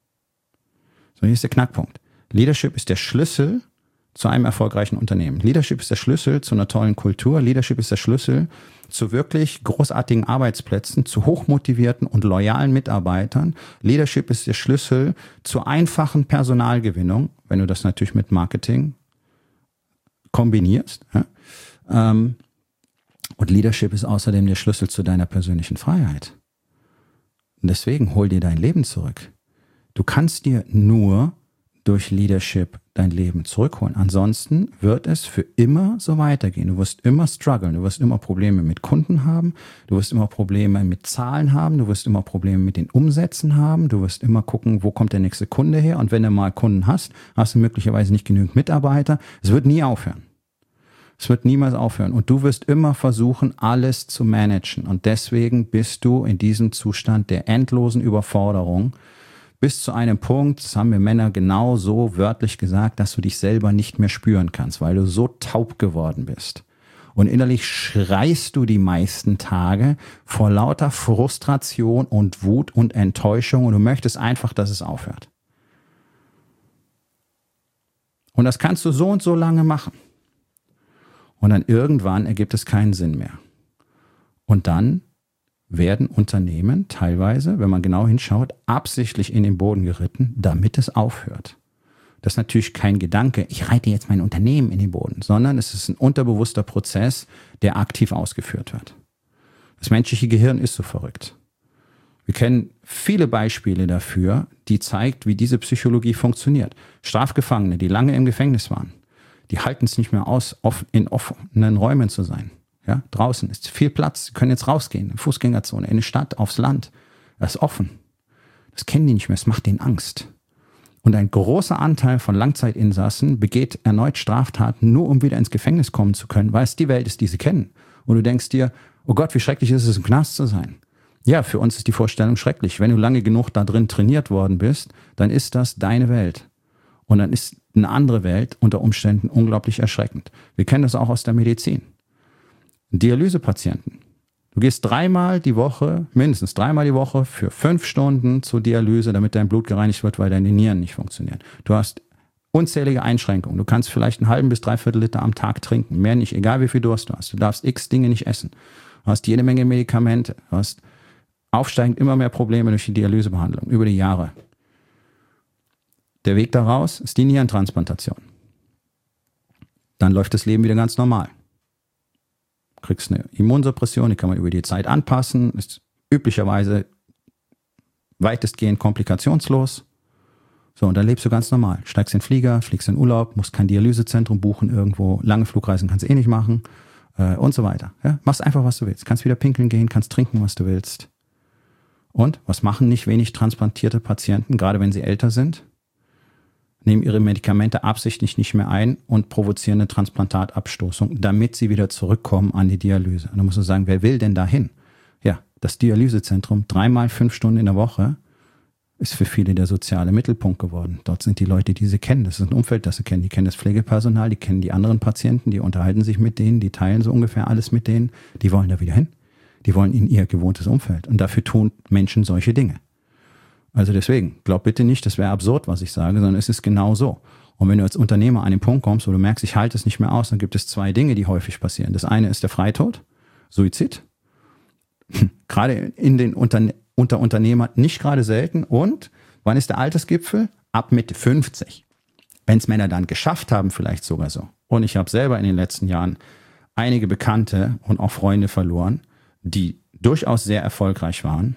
So, hier ist der Knackpunkt. Leadership ist der Schlüssel zu einem erfolgreichen Unternehmen. Leadership ist der Schlüssel zu einer tollen Kultur. Leadership ist der Schlüssel zu wirklich großartigen Arbeitsplätzen, zu hochmotivierten und loyalen Mitarbeitern. Leadership ist der Schlüssel zur einfachen Personalgewinnung, wenn du das natürlich mit Marketing kombinierst. Ja? Und Leadership ist außerdem der Schlüssel zu deiner persönlichen Freiheit. Und deswegen hol dir dein Leben zurück. Du kannst dir nur durch Leadership dein Leben zurückholen. Ansonsten wird es für immer so weitergehen. Du wirst immer strugglen, du wirst immer Probleme mit Kunden haben, du wirst immer Probleme mit Zahlen haben, du wirst immer Probleme mit den Umsätzen haben, du wirst immer gucken, wo kommt der nächste Kunde her, und wenn du mal Kunden hast, hast du möglicherweise nicht genügend Mitarbeiter. Es wird nie aufhören. Es wird niemals aufhören. Und du wirst immer versuchen, alles zu managen. Und deswegen bist du in diesem Zustand der endlosen Überforderung bis zu einem Punkt, das haben wir Männer genau so wörtlich gesagt, dass du dich selber nicht mehr spüren kannst, weil du so taub geworden bist. Und innerlich schreist du die meisten Tage vor lauter Frustration und Wut und Enttäuschung und du möchtest einfach, dass es aufhört. Und das kannst du so und so lange machen. Und dann irgendwann ergibt es keinen Sinn mehr. Und dann werden Unternehmen teilweise, wenn man genau hinschaut, absichtlich in den Boden geritten, damit es aufhört. Das ist natürlich kein Gedanke, ich reite jetzt mein Unternehmen in den Boden, sondern es ist ein unterbewusster Prozess, der aktiv ausgeführt wird. Das menschliche Gehirn ist so verrückt. Wir kennen viele Beispiele dafür, die zeigt, wie diese Psychologie funktioniert. Strafgefangene, die lange im Gefängnis waren, die halten es nicht mehr aus, in offenen Räumen zu sein. Ja, draußen ist viel Platz, sie können jetzt rausgehen, in die Fußgängerzone, in die Stadt, aufs Land. Das ist offen. Das kennen die nicht mehr, es macht denen Angst. Und ein großer Anteil von Langzeitinsassen begeht erneut Straftaten, nur um wieder ins Gefängnis kommen zu können, weil es die Welt ist, die sie kennen. Und du denkst dir, oh Gott, wie schrecklich ist es, im Knast zu sein. Ja, für uns ist die Vorstellung schrecklich. Wenn du lange genug da drin trainiert worden bist, dann ist das deine Welt. Und dann ist eine andere Welt unter Umständen unglaublich erschreckend. Wir kennen das auch aus der Medizin. Dialysepatienten. Du gehst dreimal die Woche, mindestens dreimal die Woche für fünf Stunden zur Dialyse, damit dein Blut gereinigt wird, weil deine Nieren nicht funktionieren. Du hast unzählige Einschränkungen. Du kannst vielleicht einen halben bis dreiviertel Liter am Tag trinken. Mehr nicht, egal wie viel Durst du hast. Du darfst x Dinge nicht essen. Du hast jede Menge Medikamente. Du hast aufsteigend immer mehr Probleme durch die Dialysebehandlung über die Jahre. Der Weg daraus ist die Nierentransplantation. Dann läuft das Leben wieder ganz normal. Du kriegst eine Immunsuppression, die kann man über die Zeit anpassen, ist üblicherweise weitestgehend komplikationslos. So, und dann lebst du ganz normal. Steigst in den Flieger, fliegst in Urlaub, musst kein Dialysezentrum buchen irgendwo, lange Flugreisen kannst du eh nicht machen äh, und so weiter. Ja? Machst einfach, was du willst. Kannst wieder pinkeln gehen, kannst trinken, was du willst. Und was machen nicht wenig transplantierte Patienten, gerade wenn sie älter sind? Nehmen ihre Medikamente absichtlich nicht mehr ein und provozieren eine Transplantatabstoßung, damit sie wieder zurückkommen an die Dialyse. Und dann musst du sagen, wer will denn da hin? Ja, das Dialysezentrum, dreimal fünf Stunden in der Woche, ist für viele der soziale Mittelpunkt geworden. Dort sind die Leute, die sie kennen. Das ist ein Umfeld, das sie kennen. Die kennen das Pflegepersonal, die kennen die anderen Patienten, die unterhalten sich mit denen, die teilen so ungefähr alles mit denen. Die wollen da wieder hin. Die wollen in ihr gewohntes Umfeld. Und dafür tun Menschen solche Dinge. Also deswegen, glaub bitte nicht, das wäre absurd, was ich sage, sondern es ist genau so. Und wenn du als Unternehmer an den Punkt kommst, wo du merkst, ich halte es nicht mehr aus, dann gibt es zwei Dinge, die häufig passieren. Das eine ist der Freitod, Suizid. Gerade in den Unterne- unter Unternehmern nicht gerade selten. Und wann ist der Altersgipfel? Ab Mitte fünfzig. Wenn es Männer dann geschafft haben, vielleicht sogar so. Und ich habe selber in den letzten Jahren einige Bekannte und auch Freunde verloren, die durchaus sehr erfolgreich waren.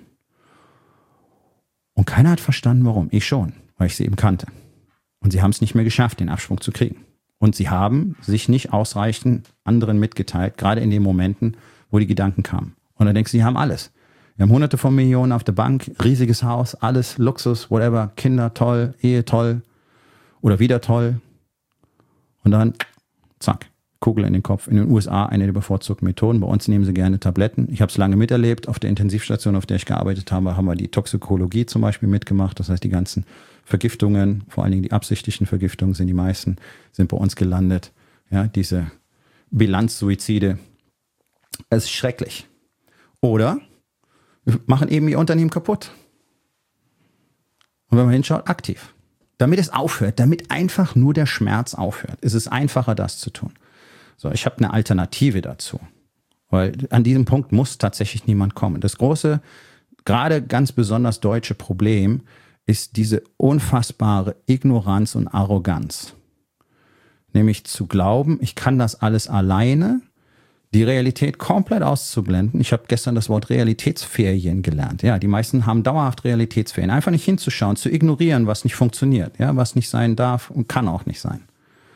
Und keiner hat verstanden, warum. Ich schon, weil ich sie eben kannte. Und sie haben es nicht mehr geschafft, den Absprung zu kriegen. Und sie haben sich nicht ausreichend anderen mitgeteilt, gerade in den Momenten, wo die Gedanken kamen. Und dann denkst du, sie haben alles. Wir haben hunderte von Millionen auf der Bank, riesiges Haus, alles, Luxus, whatever, Kinder toll, Ehe toll oder wieder toll. Und dann, zack, Kugel in den Kopf. In den U S A eine der bevorzugten Methoden. Bei uns nehmen sie gerne Tabletten. Ich habe es lange miterlebt. Auf der Intensivstation, auf der ich gearbeitet habe, haben wir die Toxikologie zum Beispiel mitgemacht. Das heißt, die ganzen Vergiftungen, vor allen Dingen die absichtlichen Vergiftungen sind die meisten, sind bei uns gelandet. Ja, diese Bilanzsuizide. Es ist schrecklich. Oder wir machen eben ihr Unternehmen kaputt. Und wenn man hinschaut, aktiv. Damit es aufhört, damit einfach nur der Schmerz aufhört, ist es einfacher, das zu tun. So, ich habe eine Alternative dazu, weil an diesem Punkt muss tatsächlich niemand kommen. Das große, gerade ganz besonders deutsche Problem ist diese unfassbare Ignoranz und Arroganz. Nämlich zu glauben, ich kann das alles alleine, die Realität komplett auszublenden. Ich habe gestern das Wort Realitätsferien gelernt. Ja, die meisten haben dauerhaft Realitätsferien. Einfach nicht hinzuschauen, zu ignorieren, was nicht funktioniert, ja, was nicht sein darf und kann auch nicht sein.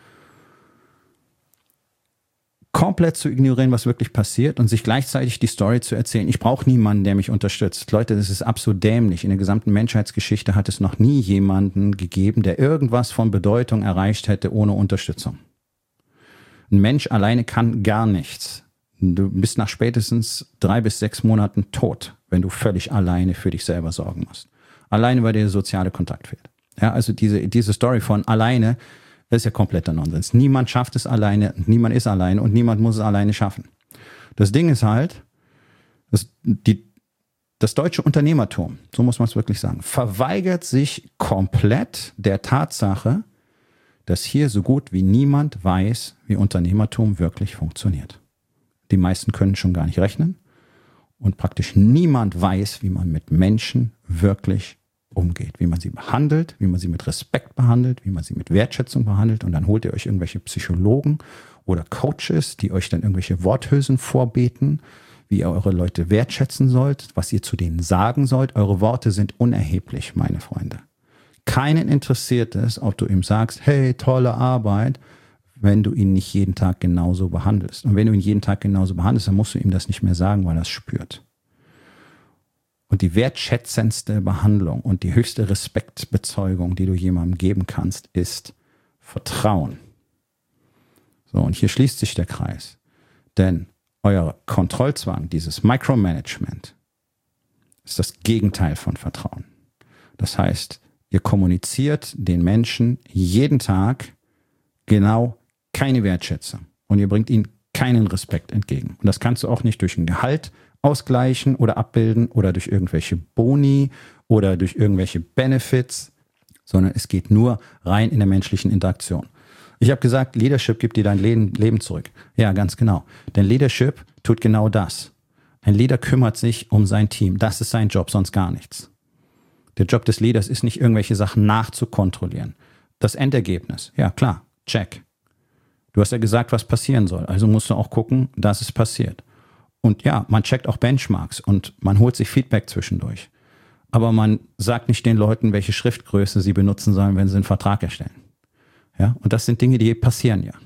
Komplett zu ignorieren, was wirklich passiert und sich gleichzeitig die Story zu erzählen. Ich brauche niemanden, der mich unterstützt. Leute, das ist absolut dämlich. In der gesamten Menschheitsgeschichte hat es noch nie jemanden gegeben, der irgendwas von Bedeutung erreicht hätte ohne Unterstützung. Ein Mensch alleine kann gar nichts. Du bist nach spätestens drei bis sechs Monaten tot, wenn du völlig alleine für dich selber sorgen musst. Alleine, weil dir der soziale Kontakt fehlt. Ja, also diese, diese Story von alleine, das ist ja kompletter Nonsens. Niemand schafft es alleine, niemand ist alleine und niemand muss es alleine schaffen. Das Ding ist halt, dass die, das deutsche Unternehmertum, so muss man es wirklich sagen, verweigert sich komplett der Tatsache, dass hier so gut wie niemand weiß, wie Unternehmertum wirklich funktioniert. Die meisten können schon gar nicht rechnen und praktisch niemand weiß, wie man mit Menschen wirklich umgeht, wie man sie behandelt, wie man sie mit Respekt behandelt, wie man sie mit Wertschätzung behandelt und dann holt ihr euch irgendwelche Psychologen oder Coaches, die euch dann irgendwelche Worthülsen vorbeten, wie ihr eure Leute wertschätzen sollt, was ihr zu denen sagen sollt. Eure Worte sind unerheblich, meine Freunde. Keinen interessiert es, ob du ihm sagst, hey, tolle Arbeit, wenn du ihn nicht jeden Tag genauso behandelst. Und wenn du ihn jeden Tag genauso behandelst, dann musst du ihm das nicht mehr sagen, weil er es spürt. Und die wertschätzendste Behandlung und die höchste Respektbezeugung, die du jemandem geben kannst, ist Vertrauen. So, und hier schließt sich der Kreis. Denn euer Kontrollzwang, dieses Micromanagement, ist das Gegenteil von Vertrauen. Das heißt, ihr kommuniziert den Menschen jeden Tag genau keine Wertschätzung und ihr bringt ihnen keinen Respekt entgegen. Und das kannst du auch nicht durch ein Gehalt ausgleichen oder abbilden oder durch irgendwelche Boni oder durch irgendwelche Benefits, sondern es geht nur rein in der menschlichen Interaktion. Ich habe gesagt, Leadership gibt dir dein Leben zurück. Ja, ganz genau. Denn Leadership tut genau das. Ein Leader kümmert sich um sein Team. Das ist sein Job, sonst gar nichts. Der Job des Leaders ist nicht, irgendwelche Sachen nachzukontrollieren. Das Endergebnis, ja klar, check. Du hast ja gesagt, was passieren soll. Also musst du auch gucken, dass es passiert. Und ja, man checkt auch Benchmarks und man holt sich Feedback zwischendurch. Aber man sagt nicht den Leuten, welche Schriftgröße sie benutzen sollen, wenn sie einen Vertrag erstellen. Ja, und das sind Dinge, die passieren ja.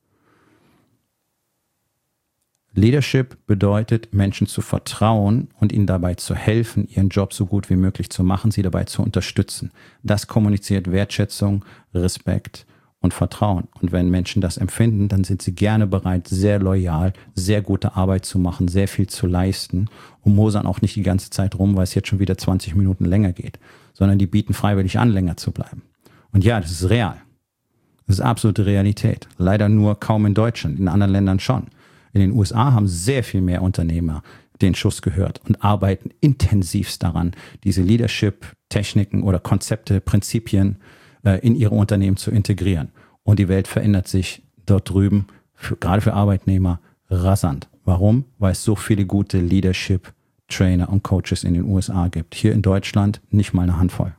Leadership bedeutet, Menschen zu vertrauen und ihnen dabei zu helfen, ihren Job so gut wie möglich zu machen, sie dabei zu unterstützen. Das kommuniziert Wertschätzung, Respekt und Vertrauen. Und wenn Menschen das empfinden, dann sind sie gerne bereit, sehr loyal, sehr gute Arbeit zu machen, sehr viel zu leisten und mosern auch nicht die ganze Zeit rum, weil es jetzt schon wieder zwanzig Minuten länger geht, sondern die bieten freiwillig an, länger zu bleiben. Und ja, das ist real. Das ist absolute Realität. Leider nur kaum in Deutschland, in anderen Ländern schon. In den U S A haben sehr viel mehr Unternehmer den Schuss gehört und arbeiten intensivst daran, diese Leadership-Techniken oder Konzepte, Prinzipien äh, in ihre Unternehmen zu integrieren. Und die Welt verändert sich dort drüben, für, gerade für Arbeitnehmer, rasant. Warum? Weil es so viele gute Leadership-Trainer und Coaches in den U S A gibt. Hier in Deutschland nicht mal eine Handvoll.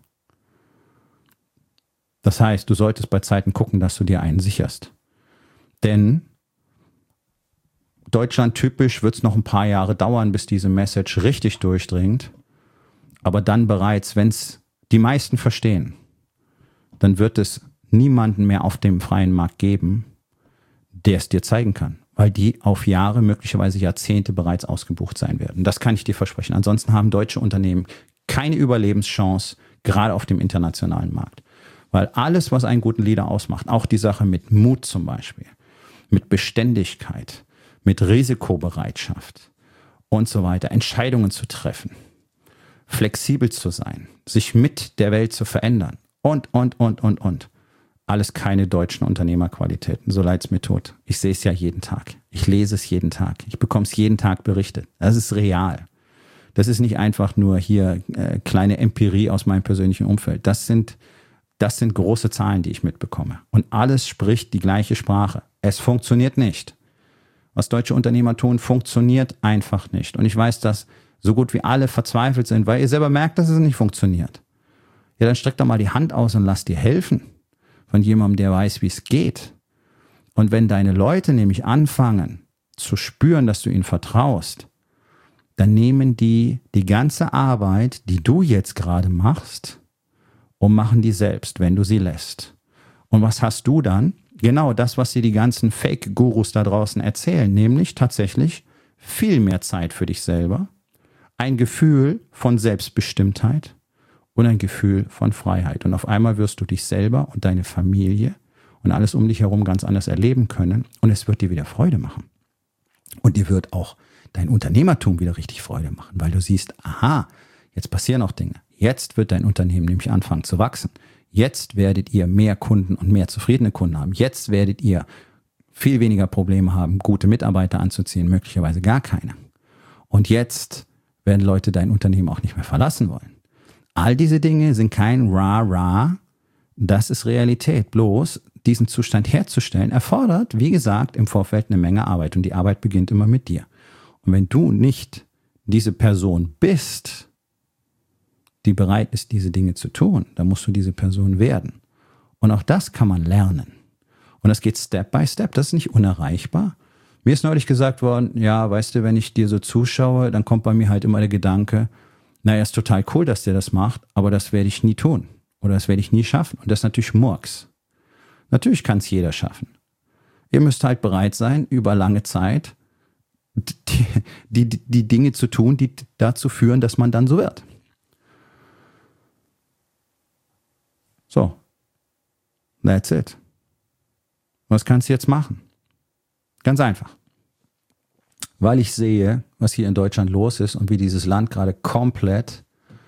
Das heißt, du solltest bei Zeiten gucken, dass du dir einen sicherst. Denn Deutschland typisch wird es noch ein paar Jahre dauern, bis diese Message richtig durchdringt. Aber dann bereits, wenn es die meisten verstehen, dann wird es niemanden mehr auf dem freien Markt geben, der es dir zeigen kann. Weil die auf Jahre, möglicherweise Jahrzehnte bereits ausgebucht sein werden. Das kann ich dir versprechen. Ansonsten haben deutsche Unternehmen keine Überlebenschance, gerade auf dem internationalen Markt. Weil alles, was einen guten Leader ausmacht, auch die Sache mit Mut zum Beispiel, mit Beständigkeit, mit Risikobereitschaft und so weiter, Entscheidungen zu treffen, flexibel zu sein, sich mit der Welt zu verändern und, und, und, und, und. Alles keine deutschen Unternehmerqualitäten, so leid es mir tut. Ich sehe es ja jeden Tag. Ich lese es jeden Tag. Ich bekomme es jeden Tag berichtet. Das ist real. Das ist nicht einfach nur hier äh, kleine Empirie aus meinem persönlichen Umfeld. Das sind, das sind große Zahlen, die ich mitbekomme. Und alles spricht die gleiche Sprache. Es funktioniert nicht. Was deutsche Unternehmer tun, funktioniert einfach nicht. Und ich weiß, dass so gut wie alle verzweifelt sind, weil ihr selber merkt, dass es nicht funktioniert. Ja, dann streck doch mal die Hand aus und lass dir helfen von jemandem, der weiß, wie es geht. Und wenn deine Leute nämlich anfangen zu spüren, dass du ihnen vertraust, dann nehmen die die ganze Arbeit, die du jetzt gerade machst, und machen die selbst, wenn du sie lässt. Und was hast du dann? Genau das, was dir die ganzen Fake-Gurus da draußen erzählen, nämlich tatsächlich viel mehr Zeit für dich selber, ein Gefühl von Selbstbestimmtheit und ein Gefühl von Freiheit. Und auf einmal wirst du dich selber und deine Familie und alles um dich herum ganz anders erleben können und es wird dir wieder Freude machen. Und dir wird auch dein Unternehmertum wieder richtig Freude machen, weil du siehst, aha, jetzt passieren auch Dinge. Jetzt wird dein Unternehmen nämlich anfangen zu wachsen. Jetzt werdet ihr mehr Kunden und mehr zufriedene Kunden haben. Jetzt werdet ihr viel weniger Probleme haben, gute Mitarbeiter anzuziehen, möglicherweise gar keine. Und jetzt werden Leute dein Unternehmen auch nicht mehr verlassen wollen. All diese Dinge sind kein Ra-Ra, das ist Realität. Bloß diesen Zustand herzustellen, erfordert, wie gesagt, im Vorfeld eine Menge Arbeit. Und die Arbeit beginnt immer mit dir. Und wenn du nicht diese Person bist, die bereit ist, diese Dinge zu tun, dann musst du diese Person werden. Und auch das kann man lernen. Und das geht Step by Step, das ist nicht unerreichbar. Mir ist neulich gesagt worden, ja, weißt du, wenn ich dir so zuschaue, dann kommt bei mir halt immer der Gedanke, naja, ist total cool, dass der das macht, aber das werde ich nie tun. Oder das werde ich nie schaffen. Und das ist natürlich Murks. Natürlich kann es jeder schaffen. Ihr müsst halt bereit sein, über lange Zeit die, die, die Dinge zu tun, die dazu führen, dass man dann so wird. So. That's it. Was kannst du jetzt machen? Ganz einfach. Weil ich sehe, was hier in Deutschland los ist und wie dieses Land gerade komplett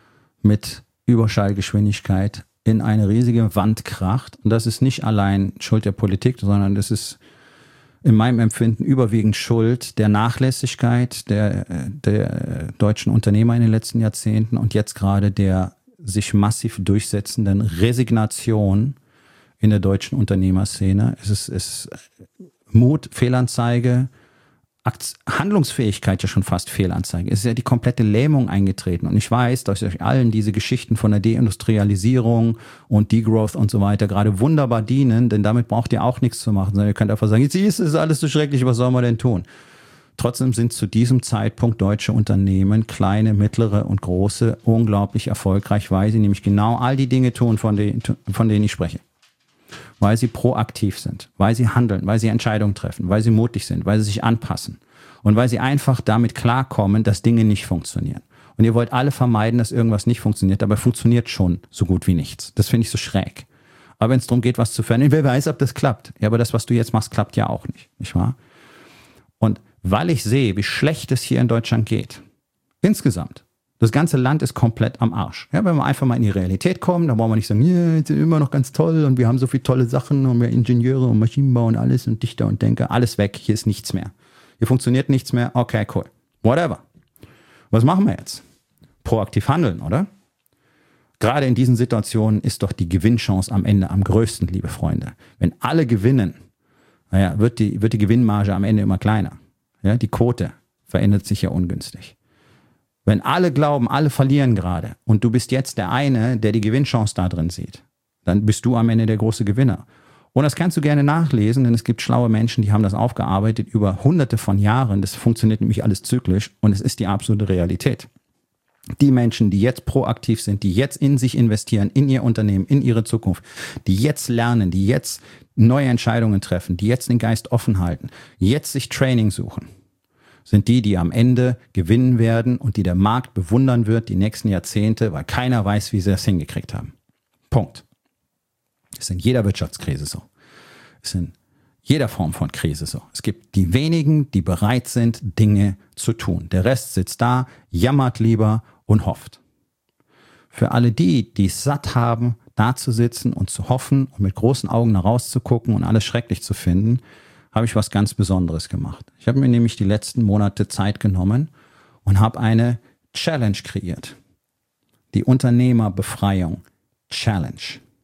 mit Überschallgeschwindigkeit in eine riesige Wand kracht. Und das ist nicht allein Schuld der Politik, sondern das ist in meinem Empfinden überwiegend Schuld der Nachlässigkeit der, der deutschen Unternehmer in den letzten Jahrzehnten und jetzt gerade der sich massiv durchsetzenden Resignation in der deutschen Unternehmerszene. Es ist, es ist Mut, Fehlanzeige, Akt- Handlungsfähigkeit ja schon fast Fehlanzeige. Es ist ja die komplette Lähmung eingetreten. Und ich weiß, dass euch allen diese Geschichten von der Deindustrialisierung und Degrowth und so weiter gerade wunderbar dienen, denn damit braucht ihr auch nichts zu machen, sondern ihr könnt einfach sagen, jetzt ist es alles so schrecklich, was soll man denn tun? Trotzdem sind zu diesem Zeitpunkt deutsche Unternehmen, kleine, mittlere und große, unglaublich erfolgreich, weil sie nämlich genau all die Dinge tun, von denen, von denen ich spreche. Weil sie proaktiv sind, weil sie handeln, weil sie Entscheidungen treffen, weil sie mutig sind, weil sie sich anpassen und weil sie einfach damit klarkommen, dass Dinge nicht funktionieren. Und ihr wollt alle vermeiden, dass irgendwas nicht funktioniert, aber funktioniert schon so gut wie nichts. Das finde ich so schräg. Aber wenn es darum geht, was zu verändern, wer weiß, ob das klappt. Ja, aber das, was du jetzt machst, klappt ja auch nicht, nicht wahr? Und weil ich sehe, wie schlecht es hier in Deutschland geht, insgesamt, das ganze Land ist komplett am Arsch. Ja, wenn wir einfach mal in die Realität kommen, dann wollen wir nicht sagen, ja, jetzt sind wir immer noch ganz toll und wir haben so viele tolle Sachen und wir Ingenieure und Maschinenbau und alles und Dichter und Denker, alles weg, hier ist nichts mehr. Hier funktioniert nichts mehr, okay, cool. Whatever. Was machen wir jetzt? Proaktiv handeln, oder? Gerade in diesen Situationen ist doch die Gewinnchance am Ende am größten, liebe Freunde. Wenn alle gewinnen, naja, wird die, wird die Gewinnmarge am Ende immer kleiner. Ja, die Quote verändert sich ja ungünstig. Wenn alle glauben, alle verlieren gerade und du bist jetzt der eine, der die Gewinnchance da drin sieht, dann bist du am Ende der große Gewinner. Und das kannst du gerne nachlesen, denn es gibt schlaue Menschen, die haben das aufgearbeitet über hunderte von Jahren. Das funktioniert nämlich alles zyklisch und es ist die absolute Realität. Die Menschen, die jetzt proaktiv sind, die jetzt in sich investieren, in ihr Unternehmen, in ihre Zukunft, die jetzt lernen, die jetzt neue Entscheidungen treffen, die jetzt den Geist offen halten, jetzt sich Training suchen, sind die, die am Ende gewinnen werden und die der Markt bewundern wird die nächsten Jahrzehnte, weil keiner weiß, wie sie das hingekriegt haben. Punkt. Das ist in jeder Wirtschaftskrise so. Das ist in jeder Form von Krise so. Es gibt die wenigen, die bereit sind, Dinge zu tun. Der Rest sitzt da, jammert lieber und hofft. Für alle die, die es satt haben, da zu sitzen und zu hoffen und mit großen Augen nach rauszugucken und alles schrecklich zu finden, habe ich was ganz Besonderes gemacht. Ich habe mir nämlich die letzten Monate Zeit genommen und habe eine Challenge kreiert. Die Unternehmerbefreiung Challenge.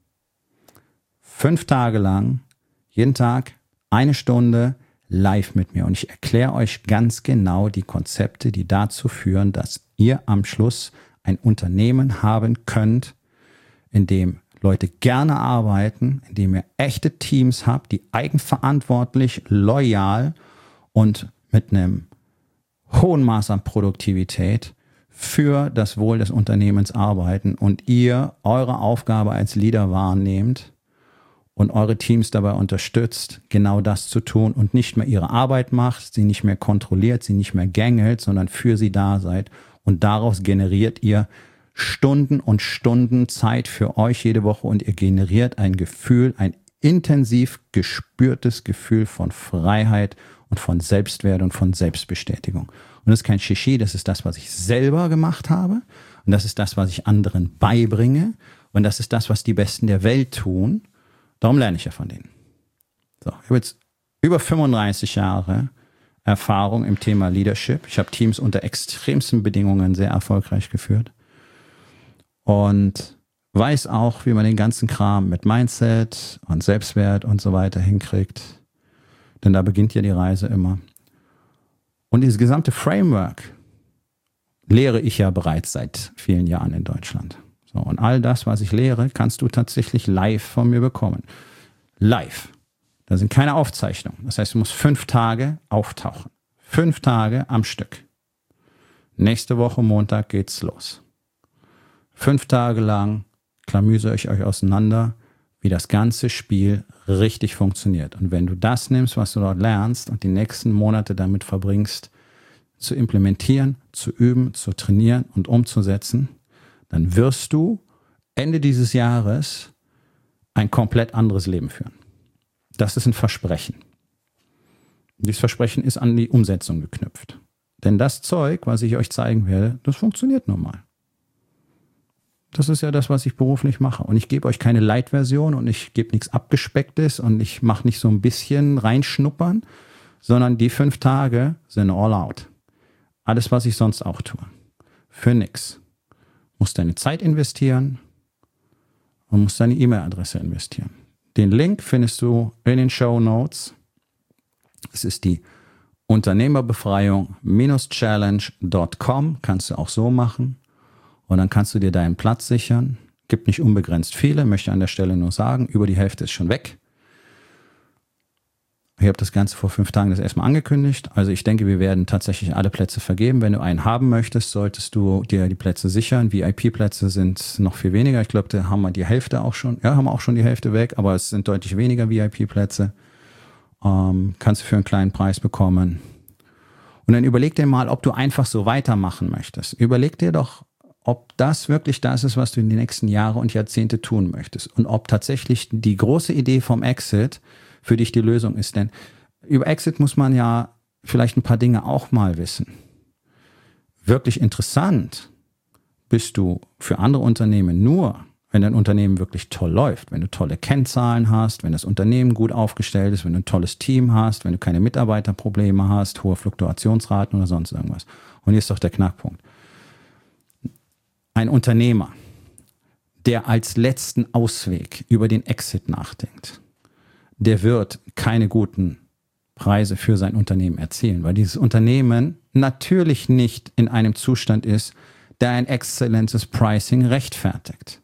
Fünf Tage lang, jeden Tag eine Stunde live mit mir. Und ich erkläre euch ganz genau die Konzepte, die dazu führen, dass ihr am Schluss ein Unternehmen haben könnt, in dem Leute gerne arbeiten, in dem ihr echte Teams habt, die eigenverantwortlich, loyal und mit einem hohen Maß an Produktivität für das Wohl des Unternehmens arbeiten und ihr eure Aufgabe als Leader wahrnehmt und eure Teams dabei unterstützt, genau das zu tun und nicht mehr ihre Arbeit macht, sie nicht mehr kontrolliert, sie nicht mehr gängelt, sondern für sie da seid und daraus generiert ihr Stunden und Stunden Zeit für euch jede Woche und ihr generiert ein Gefühl, ein intensiv gespürtes Gefühl von Freiheit und von Selbstwert und von Selbstbestätigung. Und das ist kein Shishi, das ist das, was ich selber gemacht habe. Und das ist das, was ich anderen beibringe. Und das ist das, was die Besten der Welt tun. Darum lerne ich ja von denen. So, ich habe jetzt über fünfunddreißig Jahre Erfahrung im Thema Leadership. Ich habe Teams unter extremsten Bedingungen sehr erfolgreich geführt. Und weiß auch, wie man den ganzen Kram mit Mindset und Selbstwert und so weiter hinkriegt. Denn da beginnt ja die Reise immer. Und dieses gesamte Framework lehre ich ja bereits seit vielen Jahren in Deutschland. So, und all das, was ich lehre, kannst du tatsächlich live von mir bekommen. Live. Da sind keine Aufzeichnungen. Das heißt, du musst fünf Tage auftauchen. Fünf Tage am Stück. Nächste Woche Montag geht's los. Fünf Tage lang klamüse ich euch auseinander, wie das ganze Spiel richtig funktioniert. Und wenn du das nimmst, was du dort lernst und die nächsten Monate damit verbringst, zu implementieren, zu üben, zu trainieren und umzusetzen, dann wirst du Ende dieses Jahres ein komplett anderes Leben führen. Das ist ein Versprechen. Dieses Versprechen ist an die Umsetzung geknüpft. Denn das Zeug, was ich euch zeigen werde, das funktioniert nun mal. Das ist ja das, was ich beruflich mache. Und ich gebe euch keine Light-Version und ich gebe nichts Abgespecktes und ich mache nicht so ein bisschen reinschnuppern, sondern die fünf Tage sind all out. Alles, was ich sonst auch tue. Für nix. Musst deine Zeit investieren und musst deine E-Mail-Adresse investieren. Den Link findest du in den Show Notes. Es ist die Unternehmerbefreiung Challenge Punkt com. Kannst du auch so machen. Und dann kannst du dir deinen Platz sichern. Gibt nicht unbegrenzt viele, möchte an der Stelle nur sagen. Über die Hälfte ist schon weg. Ich habe das Ganze vor fünf Tagen das erstmal angekündigt. Also ich denke, wir werden tatsächlich alle Plätze vergeben. Wenn du einen haben möchtest, solltest du dir die Plätze sichern. V I P-Plätze sind noch viel weniger. Ich glaube, da haben wir die Hälfte auch schon. Ja, haben wir auch schon die Hälfte weg, aber es sind deutlich weniger V I P-Plätze. Ähm, kannst du für einen kleinen Preis bekommen. Und dann überleg dir mal, ob du einfach so weitermachen möchtest. Überleg dir doch, ob das wirklich das ist, was du in die nächsten Jahre und Jahrzehnte tun möchtest. Und ob tatsächlich die große Idee vom Exit für dich die Lösung ist. Denn über Exit muss man ja vielleicht ein paar Dinge auch mal wissen. Wirklich interessant bist du für andere Unternehmen nur, wenn dein Unternehmen wirklich toll läuft, wenn du tolle Kennzahlen hast, wenn das Unternehmen gut aufgestellt ist, wenn du ein tolles Team hast, wenn du keine Mitarbeiterprobleme hast, hohe Fluktuationsraten oder sonst irgendwas. Und hier ist doch der Knackpunkt. Ein Unternehmer, der als letzten Ausweg über den Exit nachdenkt, der wird keine guten Preise für sein Unternehmen erzielen, weil dieses Unternehmen natürlich nicht in einem Zustand ist, der ein exzellentes Pricing rechtfertigt.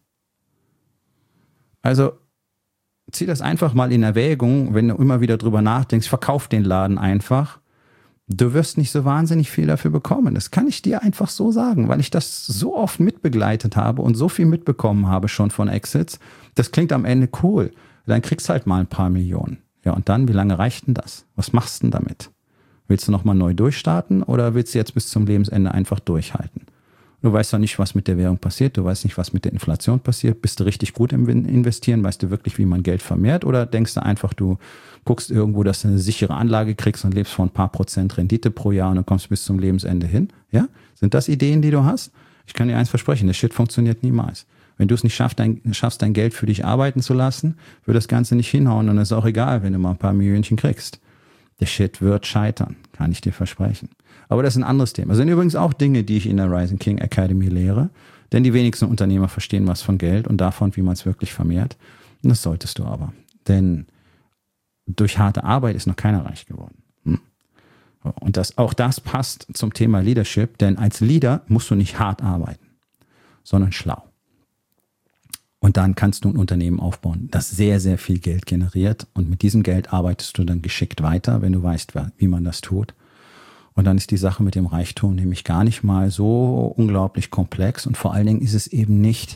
Also zieh das einfach mal in Erwägung, wenn du immer wieder drüber nachdenkst, verkauf den Laden einfach. Du wirst nicht so wahnsinnig viel dafür bekommen. Das kann ich dir einfach so sagen, weil ich das so oft mitbegleitet habe und so viel mitbekommen habe schon von Exits. Das klingt am Ende cool. Dann kriegst du halt mal ein paar Millionen. Ja, und dann, wie lange reicht denn das? Was machst du denn damit? Willst du nochmal neu durchstarten oder willst du jetzt bis zum Lebensende einfach durchhalten? Du weißt doch nicht, was mit der Währung passiert. Du weißt nicht, was mit der Inflation passiert. Bist du richtig gut im Investieren? Weißt du wirklich, wie man Geld vermehrt? Oder denkst du einfach, du guckst irgendwo, dass du eine sichere Anlage kriegst und lebst von ein paar Prozent Rendite pro Jahr und dann kommst du bis zum Lebensende hin? Ja? Sind das Ideen, die du hast? Ich kann dir eins versprechen, das Shit funktioniert niemals. Wenn du es nicht schaffst dein, schaffst, dein Geld für dich arbeiten zu lassen, wird das Ganze nicht hinhauen und es ist auch egal, wenn du mal ein paar Millionchen kriegst. Der Shit wird scheitern, kann ich dir versprechen. Aber das ist ein anderes Thema. Das sind übrigens auch Dinge, die ich in der Rising King Academy lehre, denn die wenigsten Unternehmer verstehen was von Geld und davon, wie man es wirklich vermehrt. Und das solltest du aber. Denn durch harte Arbeit ist noch keiner reich geworden. Hm? Und das, auch das passt zum Thema Leadership, denn als Leader musst du nicht hart arbeiten, sondern schlau. Und dann kannst du ein Unternehmen aufbauen, das sehr, sehr viel Geld generiert. Und mit diesem Geld arbeitest du dann geschickt weiter, wenn du weißt, wie man das tut. Und dann ist die Sache mit dem Reichtum nämlich gar nicht mal so unglaublich komplex. Und vor allen Dingen ist es eben nicht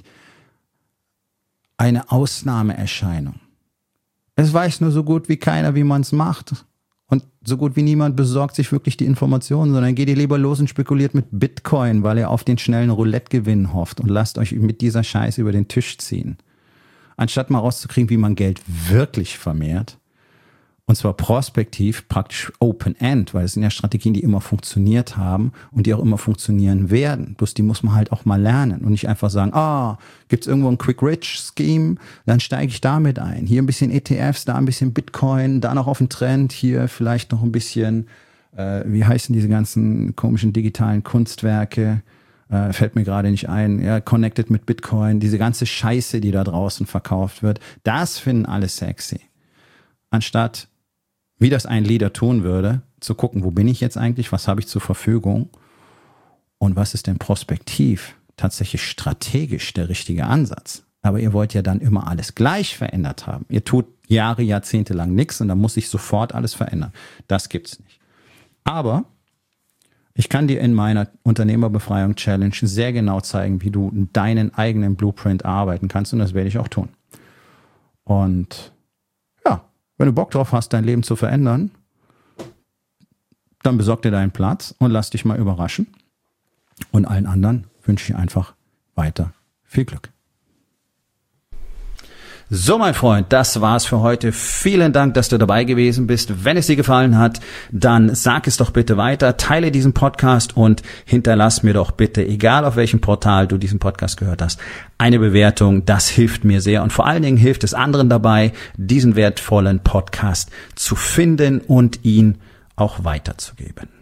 eine Ausnahmeerscheinung. Es weiß nur so gut wie keiner, wie man es macht. Und so gut wie niemand besorgt sich wirklich die Informationen, sondern geht ihr lieber los und spekuliert mit Bitcoin, weil ihr auf den schnellen Roulette-Gewinn hofft und lasst euch mit dieser Scheiße über den Tisch ziehen. anstatt mal rauszukriegen, wie man Geld wirklich vermehrt. Und zwar prospektiv, praktisch Open-End, weil es sind ja Strategien, die immer funktioniert haben und die auch immer funktionieren werden. Bloß die muss man halt auch mal lernen und nicht einfach sagen, ah, gibt's irgendwo ein Quick-Rich-Scheme, dann steige ich damit ein. Hier ein bisschen E T Fs, da ein bisschen Bitcoin, da noch auf den Trend, hier vielleicht noch ein bisschen, äh, wie heißen diese ganzen komischen digitalen Kunstwerke, äh, fällt mir gerade nicht ein, ja, connected mit Bitcoin, diese ganze Scheiße, die da draußen verkauft wird, das finden alle sexy. Anstatt wie das ein Leader tun würde, zu gucken, wo bin ich jetzt eigentlich, was habe ich zur Verfügung und was ist denn prospektiv, tatsächlich strategisch der richtige Ansatz. Aber ihr wollt ja dann immer alles gleich verändert haben. Ihr tut Jahre, Jahrzehnte lang nichts und dann muss sich sofort alles verändern. Das gibt's nicht. Aber ich kann dir in meiner Unternehmerbefreiung-Challenge sehr genau zeigen, wie du deinen eigenen Blueprint arbeiten kannst und das werde ich auch tun. Und wenn du Bock drauf hast, dein Leben zu verändern, dann besorg dir deinen Platz und lass dich mal überraschen. Und allen anderen wünsche ich einfach weiter viel Glück. So, mein Freund, das war's für heute. Vielen Dank, dass du dabei gewesen bist. Wenn es dir gefallen hat, dann sag es doch bitte weiter, teile diesen Podcast und hinterlass mir doch bitte, egal auf welchem Portal du diesen Podcast gehört hast, eine Bewertung. Das hilft mir sehr und vor allen Dingen hilft es anderen dabei, diesen wertvollen Podcast zu finden und ihn auch weiterzugeben.